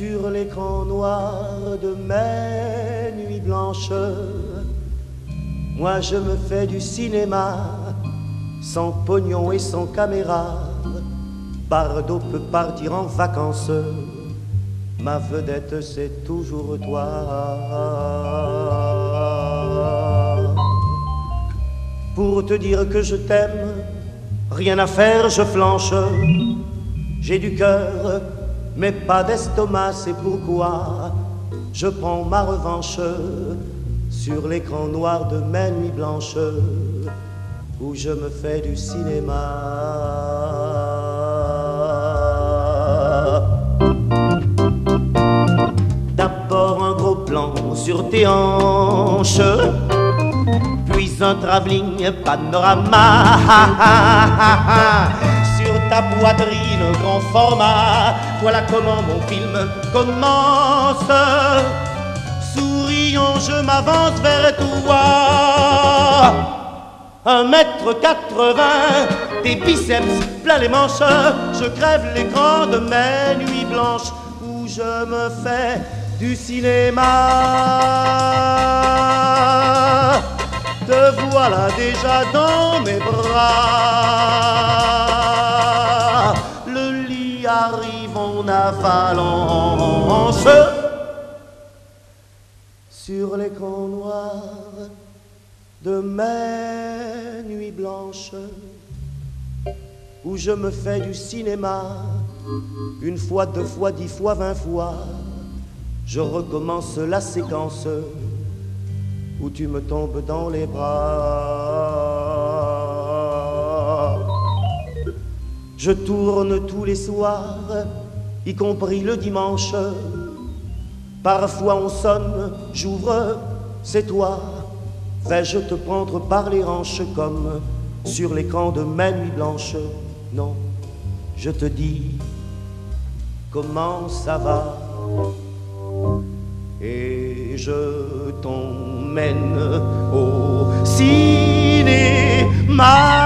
sur l'écran noir de mes nuits blanches. Moi je me fais du cinéma, sans pognon et sans caméra. Bardot peut partir en vacances, ma vedette c'est toujours toi. Pour te dire que je t'aime, rien à faire, je flanche. J'ai du cœur, mais pas d'estomac, c'est pourquoi je prends ma revanche sur l'écran noir de mes nuits blanches, où je me fais du cinéma. D'abord un gros plan sur tes hanches, puis un travelling panorama sur ta poitrine grand format. Voilà comment mon film commence. Souriant, je m'avance vers toi. 1m80, tes biceps plein les manches. Je crève l'écran de mes nuits blanches, où je me fais du cinéma. Te voilà déjà dans mes bras. Le lit arrive en avalanche. Sur l'écran noir de mes nuits blanches, où je me fais du cinéma. Une fois, 2 fois, 10 fois, 20 fois, je recommence la séquence où tu me tombes dans les bras. Je tourne tous les soirs, y compris le dimanche. Parfois on sonne, j'ouvre, c'est toi. Vais-je te prendre par les hanches comme sur l'écran de mes nuits blanches? Non, je te dis comment ça va, et je t'emmène au cinéma.